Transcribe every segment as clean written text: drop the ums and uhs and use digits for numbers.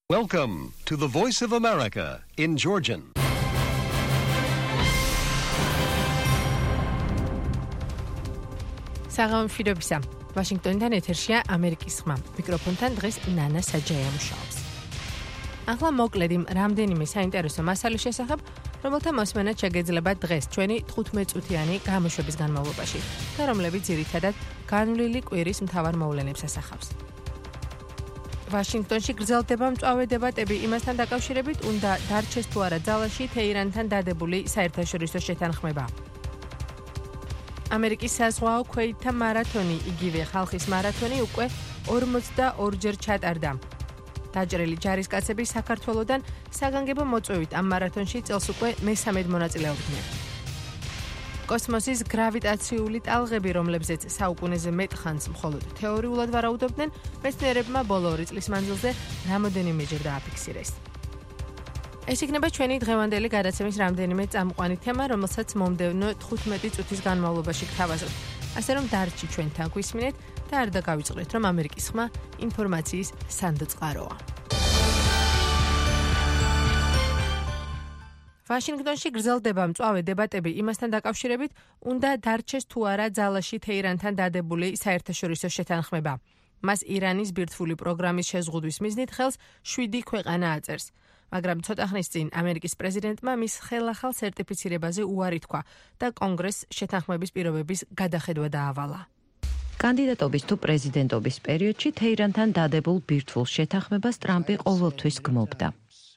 Welcome to the Voice of America in Georgian. საღამოშიდობისა. ვაშინგტონიდან ეთერშია ამერიკის ხმა. მიკროფონთან დღეს ნანა საჯაია მუშაობს. ახლა მოკლედ იმ რამდენიმე საინტერესო მასალის შესახებ, რომელთა მოსმენა შეგეძლება დღეს ჩვენი 15 წუთიანი გამოშვების განმავლობაში და რომლებიც ძირითადად განვლილი კვირის მთავარ მოვლენებს ასახავს. ვაშინგტონში გრძელდება მწვავე დებატები იმასთან დაკავშირებით, უნდა დარჩეს თუ არა ძალაში თეირანთან დადებული საერთაშორისო შეთანხმება. ამერიკის საზღვაო ქვეითთა მარათონი, იგივე ხალხის მარათონი უკვე 42-ჯერ ჩატარდა. დაჭრილი ჯარისკაცები საქართველოდან საგანგებო მოწვევით ამ მარათონში წელს უკვე მე-13 მონაწილეობდნენ. კოსმოსის გრავიტაციული ტალღები, რომლებზეც საუკუნეზე მეტ ხანს მხოლოდ თეორიულად ვარაუდობდნენ, მეცნიერებმა ბოლო 2 წლის მანძილზე რამოდენიმეჯერ დააფიქსირეს. ეს იქნება ჩვენი დღევანდელი გადაცემის რამდენიმე წამყვანი თემა, რომელსაც მომდევნო 15 წუთის განმავლობაში გთავაზობთ. ასე რომ დარჩი ჩვენთან გვისმინეთ და არ დაგავიწყდეთ, რომ ამერიკის ხმა ინფორმაციის სანდოწყაროა. ვაშინგტონში გრძელდება მწვავე დებატები იმასთან დაკავშირებით, უნდა დარჩეს თუ არა ძალაში თეირანთან დადებული საერთაშორისო შეთანხმება. მას ირანის ბირთვული პროგრამის შეზღუდვის მიზნით ხელს 7 ქვეყანა აწერს. მაგრამ ცოტა ხნის წინ ამერიკის პრეზიდენტმა მის ხელახალ სერტიფიცირებაზე უარი თქვა და კონგრესს შეთანხმების პირობების გადახედვა დაავალა. კანდიდატობის თუ პრეზიდენტობის პერიოდში თეირანთან დადებულ ბირთვულ შეთანხმებას ტრამპი ყოველთვის გმობდა.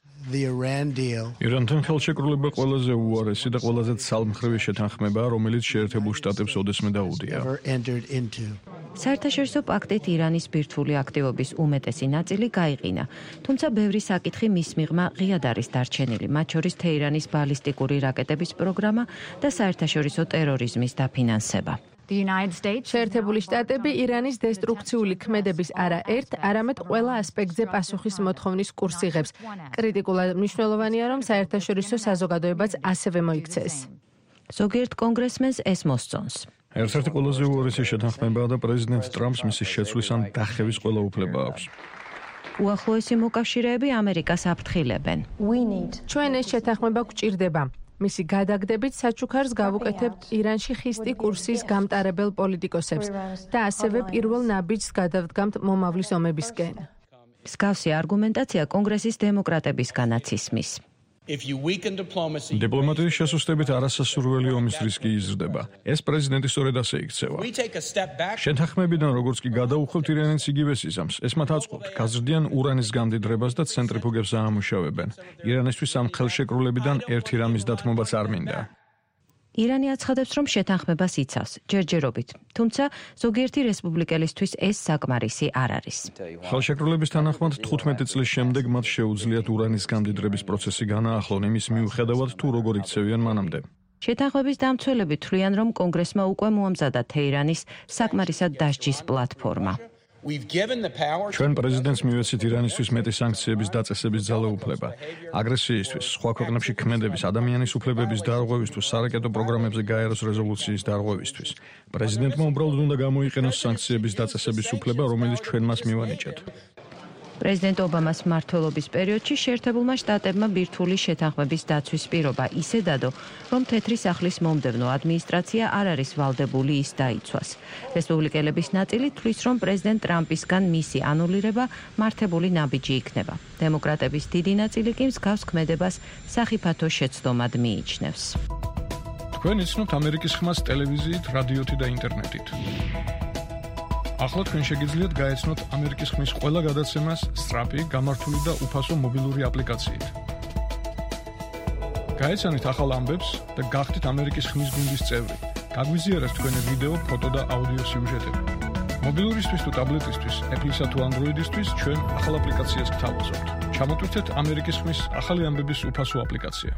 ირანთან ხელშეკრულება ყველაზე უარესი და ყველაზე ცალმხრივი შეთანხმებაა, რომელიც შეერთებულ შტატებს ოდესმე დაუდია. საერთაშორისო პაქტით ირანის ბირთვული აქტივობის უმეტესი ნაწილი გაიყინა, თუმცა ბევრი საკითხი მის მიღმა ღიად არის დარჩენილი, მათ შორის თეირანის ბალისტიკური რაკეტების პროგრამა და საერთაშორისო ტერორიზმის დაფინანსება. შეერთებული შტატები ირანის დესტრუქციული ქმედების არა ერთ, არამედ ყველა ასპექტზე პასუხის მოთხოვნის კურსს იღებს. კრიტიკულად მნიშვნელოვანია, რომ საერთაშორისო საზოგადოებაც ასევე მოიქცეს. ზოგიერთ კონგრესმენს ეს მოსწონს. ერთ-ერთი ყველაზე უარესი შეთანხმებაა და პრეზიდენტ ტრამპს მისი შეცვლის ან დახევის ყველა უფლება აქვს. უახლოესი მოკავშირეები ამერიკას აფრთხილებენ. ჩვენ ეს შეთანხმება გვჭირდება. მისი გადაგდებით საჩუქარს გავუკეთებთ ირანში ხისტი კურსის გამტარებელ პოლიტიკოსებს და ასევე პირველ ნაბიჯს გადავდგამთ მომავლის ომებისკენ. მსგავსი არგუმენტაცია კონგრესის დემოკრატებისგანაც ისმის. დიპლომატიის შესუსტებით არასასურველი ომის რისკი იზრდება. ეს პრეზიდენტი სწორედ ასე იქცევა. შეთანხმებიდან როგორც კი გადაუხვევთ ირანს იგივეს იზამს, ეს მათ აწყობთ, გაზრდიან ურანის გამდიდრებას და ცენტრიფუგებს აამუშავებენ. ირანისთვის ამ ხელშეკრულებიდან ერთი რამის დათმობაც არ მინდა. ირანი აცხადებს, რომ შეთანხმებას იცავს, ჯერჯერობით, თუმცა ზოგიერთი რესპუბლიკელისთვის ეს საკმარისი არ არის. ხელშეკრულების თანახმად 15 წლის შემდეგ მათ შეუძლიათ ურანის გამდიდრების პროცესი განაახლონ იმის მიუხედავად თუ როგორ იქცევიან მანამდე. შეთანხმების დამცველები თვლიან, რომ კონგრესმა უკვე მოამზადა თეირანის საკმარისად დასჯის პლატფორმა. ჩვენ პრეზიდენტს მივეცით ირანისთვის მეტი სანქციების დაწესების ძალაუფლება, აგრესიისთვის, სხვა ქვეყნებში ქმედების, ადამიანის უფლებების დარღვევისთვის, სარაკეტო პროგრამებზე გაეროს რეზოლუციის დარღვევისთვის. პრეზიდენტმა უბრალოდ უნდა გამოიყენოს სანქციების დაწესების უფლება, რომელიც ჩვენ მას მივანიჭეთ. პრეზიდენტ ობამას მმართველობის პერიოდში შეერთებულმა შტატებმა ბირთვული შეთანხმების დაცვის პირობა ისე დადო, რომ თეთრი სახლის მომდევნო ადმინისტრაცია არ არის ვალდებული ის დაიცვას. რესპუბლიკელების ნაწილი თვლის, რომ პრეზიდენტ ტრამპისგან მისი ანულირება მართებული ნაბიჯი იქნება. დემოკრატების დიდი ნაწილი კი მსგავს ქმედებას სახიფათო შეცდომად მიიჩნევს. თქვენ იცნობთ ამერიკის ხმას ტელევიზიით, რადიოთი და ინტერნეტით. ახლა თქვენ შეგიძლიათ გაეცნოთ ამერიკის ხმის ყველა გადაცემას სწრაფი, გამართული და უფასო მობილური აპლიკაციით. გაეცანით ახალ ამბებს და გახდით ამერიკის ხმის გუნდის წევრი. გაგვიზიარეთ თქვენი ვიდეო, ფოტო და აუდიო სიუჟეტები. მობილურისთვის თუ ტაბლეტისთვის, Apple-ისა თუ Android-ისთვის ჩვენ ახალ აპლიკაციას გთავაზობთ. ჩამოტვირთეთ ამერიკის ხმის ახალი ამბების უფასო აპლიკაცია.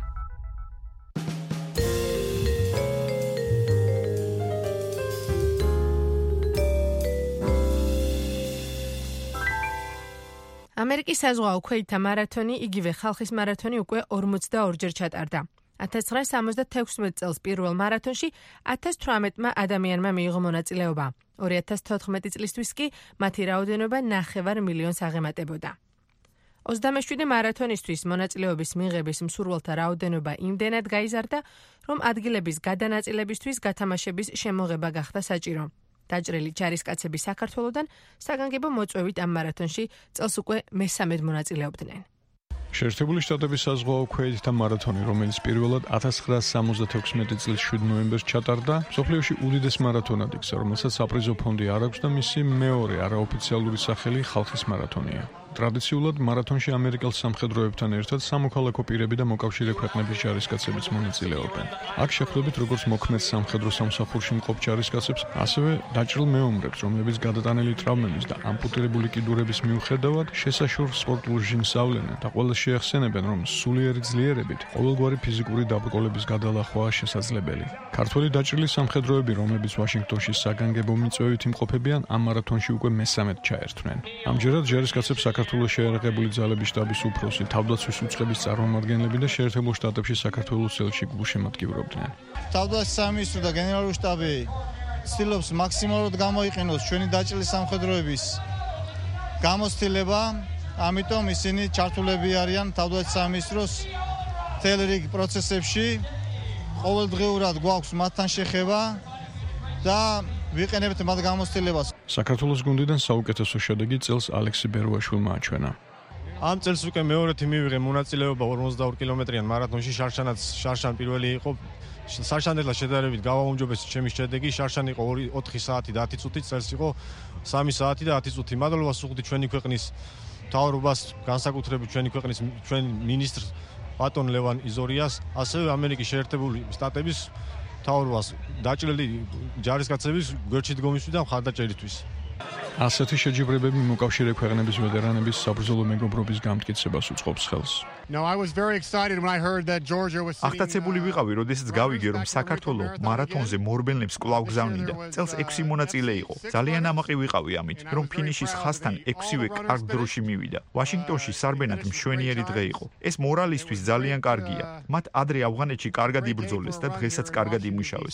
ამერიკის საზღვაო ქვეითთა მარათონი, იგივე ხალხის მარათონი უკვე 42-ჯერ ჩატარდა. 1976 წელს პირველ მარათონში 1018-მა ადამიანმა მიიღო მონაწილეობა. 2014 წლისთვის კი მათი რაოდენობა 9 მილიონს აღემატებოდა. 27 მარათონისთვის მონაწილეობის მიღების მსურველთა რაოდენობა იმდენად გაიზარდა, რომ ადგილების გადანაწილებისთვის გათამაშების შემოღება გახდა საჭირო. დაჭრილი ჯარისკაცები საქართველოდან საგანგებო მოწვევით ამ მარათონში წელს უკვე მე-13 მონაწილეობდნენ. შეერთებული შტატების საზღვაო ქვეითთა მარათონი, რომელიც პირველად 1976 წლის 7 ნოემბერს ჩატარდა, მსოფლიოში უდიდეს მარათონად იქცა, რომელსაც საპრიზო ფონდი არ აქვს და მისი მეორე არაოფიციალური სახელი ხალხის მარათონია. ტრადიციულად მარათონში ამერიკელ სამხედროებთან ერთად სამოქალაქო პირები და მოკავშირე ქვეყნების ჯარისკაცებიც მონაწილეობენ. აქ შეხვდებით როგორც მოქმედ სამხედრო სამსახურში მყოფ ჯარისკაცებს, ასევე დაჭრილ მეომრებს, რომლებიც გადატანილი ტრავმების და ამპუტირებული კიდურების მიუხედავად შესაშორ სპორტულ ჟინს ავლენენ და ყველა შეეხსენებენ, რომ სულიერი ძლიერებით ყოველგვარი ფიზიკური დაბრკოლების გადალახვაა შესაძლებელი. ქართველი დაჭრილი სამხედროები, რომლებიც ვაშინგტონში საგანგებო მიწვევით იმყოფებიან, ამ მარათონში უკვე მე-13 ჩაერთვნენ. ამჯერად ჯარისკაცებს საქართველოს შეერაღებული ძალების შტაბის უფროსი, თავდაცვის უწყების წარმომადგენლები და შეერთებულ შტატებში საქართველოს ელჩი გულშემატკივრობდნენ. თავდაცვის სამინისტრო და გენერალური შტაბი ცდილობს მაქსიმალურად გამოიყენოს ჩვენი დაჭრილი სამხედროების გამოცდილება, ამიტომ ისინი ჩართულები არიან თავდაცვის სამინისტროს მთელ რიგ პროცესებში. ყოველდღიურად გვაქვს მათთან შეხება და ვიყენებთ მათ გამოცდილებას. საქართველოს გუნდიდან საუკეთესო შედეგი წელს ალექსი ბერუაშვილმა აჩვენა. ამ წელს უკვე მეორეთი მივიღე მონაწილეობა 42 კილომეტრიან მარათონში. შარშან პირველი იყო. შარშანთან შედარებით გავაუმჯობესე ჩემი შედეგი. შარშან იყო 4 საათი და 10 წუთი, წელს იყო 3 საათი და 10 წუთი. მადლობა სუხდი ჩვენი ქვეყნის მთავრობას, განსაკუთრებით ჩვენი ქვეყნის ჩვენ მინისტრ ბატონ ლევან იზორიას, ასევე ამერიკის შეერთებული შტატების მთავრობას, დაჭრილი ჯარისკაცების გვერდში დგომისთვის და მხარდაჭერისთვის. ასეთი შეჯიბრებები მოკავშირე ქვეყნების ვეტერანების საბრძოლო მეგობრობის გამტკიცებას უწყობს ხელს. აღტაცებული ვიყავი, როდესაც გავიგე, რომ საქართველო მარათონზე მორბენლებს კვლავ გზავნიდა. წელს 6 მონაწილე იყო. ძალიან ამაყი ვიყავი ამით, რომ ფინიშის ხაზთან 6-ვე კარგ დროში მივიდა. ვაშინგტონში სარბენად მშვენიერი დღე იყო. ეს მორალისთვის ძალიან კარგია. მათ ადრე ავღანეთში კარგად იბრძოლეს და დღესაც კარგად იმუშავეს.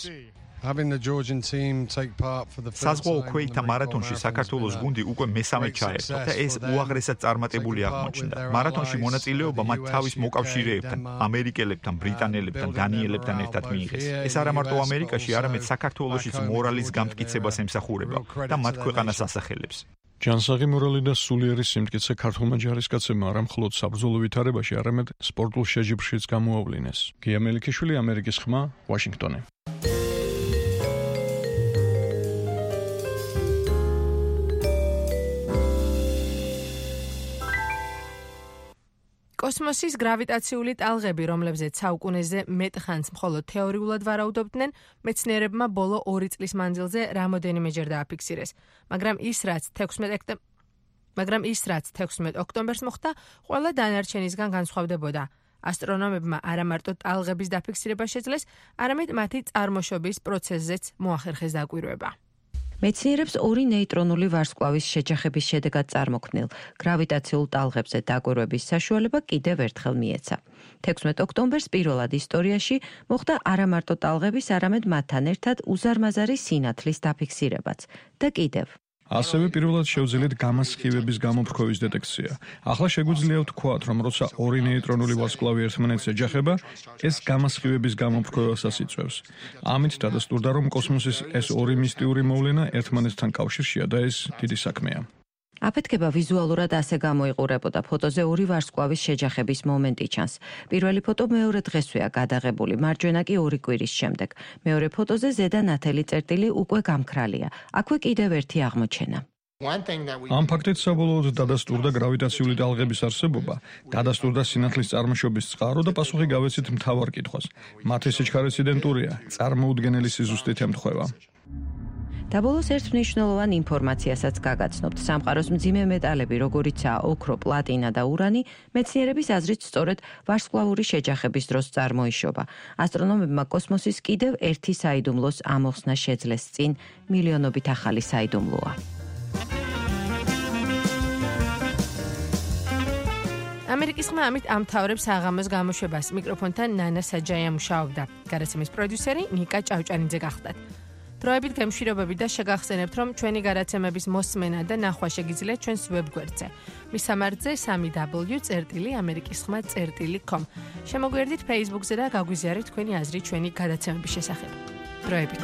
საზღვაო ქვეითთა მარათონში საქართველოს გუნდი უკვე მე-13 ჩაერთო და ეს უაღრესად წარმატებული აღმოჩნდა. მარათონში მონაწილეობა მათ თავის მოკავშირეებთან, ამერიკელებთან, ბრიტანელებთან, დანიელებთან ერთად მიიღეს. ეს არა მარტო ამერიკაში, არამედ საქართველოშიც მორალის გამტკიცებას ემსახურება და მათ ქვეყანას ასახელებს. ჯანსაღი მორალი და სულიერი სიმტკიცე ქართულმა ჯარისკაცებმა არა მხოლოდ საბრძოლო ვითარებაში, არამედ სპორტულ შეჯიბრშიც გამოავლინეს. გია მელიქიშვილი, ამერიკის ხმა, ვაშინგტონი. კოსმოსის გრავიტაციული ტალღები, რომლებზეც საუკუნეზე მეტ ხანს მხოლოდ თეორიულად ვარაუდობდნენ, მეცნიერებმა ბოლო 2 წლის მანძილზე რამოდენიმეჯერ დააფიქსირეს. მაგრამ ის რაც 16 ოქტომბერს მოხდა, ყველა დანარჩენისგან განსხვავდებოდა. ასტრონომებმა არა მარტო ტალღების დაფიქსირება შეძლეს, არამედ მათი წარმოშობის პროცესზეც მოახერხეს დაკვირვება. მეცნიერებს 2 ნეიტრონული ვარსკვლავის შეჯახების შედეგად წარმოქმნილ გრავიტაციულ ტალღებზე დაკვირვების საშუალება კიდევ ერთხელ მიეცა. 16 ოქტომბერს პირველად ისტორიაში მოხდა არა მარტო ტალღების, არამედ მათთან ერთად უზარმაზარი სინათლის დაფიქსირებაც. და კიდევ ასევე პირველად შევძლიათ გამასხივების გამოფრქვევის დეტექცია. ახლა შეგვიძლია ვთქვათ, რომ როცა 2 ნეიტრონული ვარსკვლავი ერთმანეთს ეჯახება, ეს გამასხივების გამოფრქვევასაც იწვევს. ამით დადასტურდა, რომ კოსმოსის ეს 2 მისტიური მოვლენა ერთმანეთთან კავშირშია და ეს დიდი საქმეა. აფეთქება ვიზუალურად ასე გამოიყურებოდა. ფოტოზე 2 ვარსკვლავის შეჯახების მომენტი ჩანს. პირველი ფოტო მეორე დღესვეა გადაღებული, მარჯვენა კი 2 კვირის შემდეგ. მეორე ფოტოზე ზედა ნათელი წერტილი უკვე გამქრალია. აქვე კიდევ ერთი აღმოჩენა. ამ ფაქტით საბოლოოდ დადასტურდა გრავიტაციული ტალღების არსებობა, დადასტურდა სინათლის წარმოშობის წყარო და პასუხი გავეცით მთავარ კითხვას. მათი სიჩქარე იდენტურია, წარმოუდგენელი სიზუსტით ემთხვევა. დაბოლოს ერთ მნიშვნელოვან ინფორმაციასაც გაგაცნობთ. სამყაროს მძიმე მეტალები, როგორიცაა ოქრო, პლატინა და ურანი, მეცნიერების აზრით სწორედ ვარსკვლავური შეჯახების დროს წარმოიშობა. ასტრონომებმა კოსმოსის კიდევ ერთი საიდუმლოს ამოხსნა შეძლეს წინ, მილიონობით ახალი საიდუმლოა. ამერიკის ხმა ამით ამთავრებს აღამოს გამოშვებას. მიკროფონთან ნანა საჯაია მუშაობდა. გადაცემის პროდიუსერი ნიკა ჭავჭანიძე გახდათ. დროებით გემშვიდობებით და შეგახსენებთ, რომ ჩვენი გადაცემების მოსმენა და ნახვა შეგიძლიათ ჩვენს ვებგვერდზე მის სამართზე www.amerikisxma.com. შემოგვიერთდით Facebook-ზე და გაგვიზიარეთ თქვენი აზრი ჩვენი გადაცემების შესახებ. დროებით.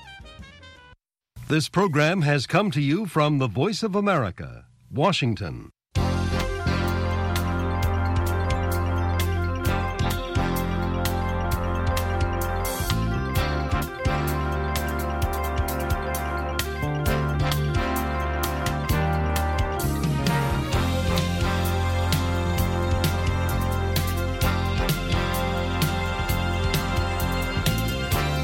This program has come to you from the Voice of America, Washington.